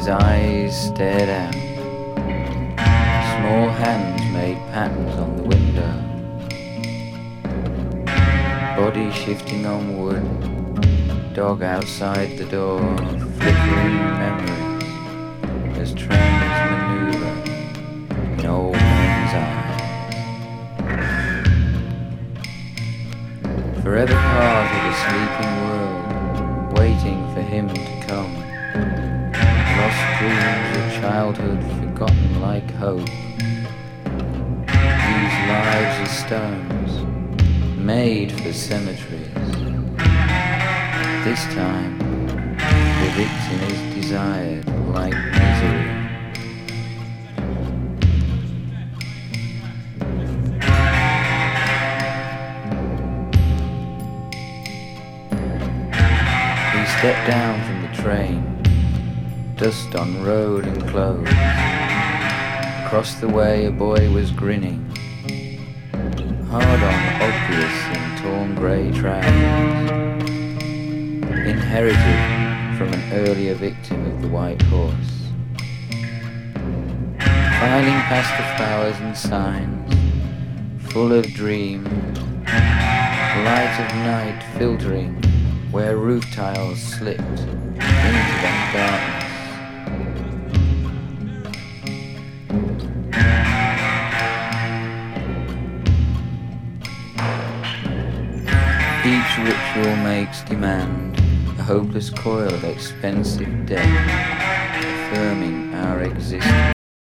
His eyes stared out. Small hands made patterns on the window. Body shifting on wood. Dog outside the door. Flickering memories as trains maneuver in old man's eyes. Forever part of a sleeping world, waiting for him to come. Lost dreams of childhood forgotten like hope. These lives are stones, made for cemeteries. This time, the victim is desired like misery. He stepped down from the train. Dust on road and clothes. Across the way a boy was grinning. Hard on, obvious in torn grey trousers. Inherited from an earlier victim of the white horse. Filing past the flowers and signs, full of dreams. Light of night filtering where roof tiles slipped into that darkness. Each ritual makes demand, a hopeless coil of expensive debt, affirming our existence.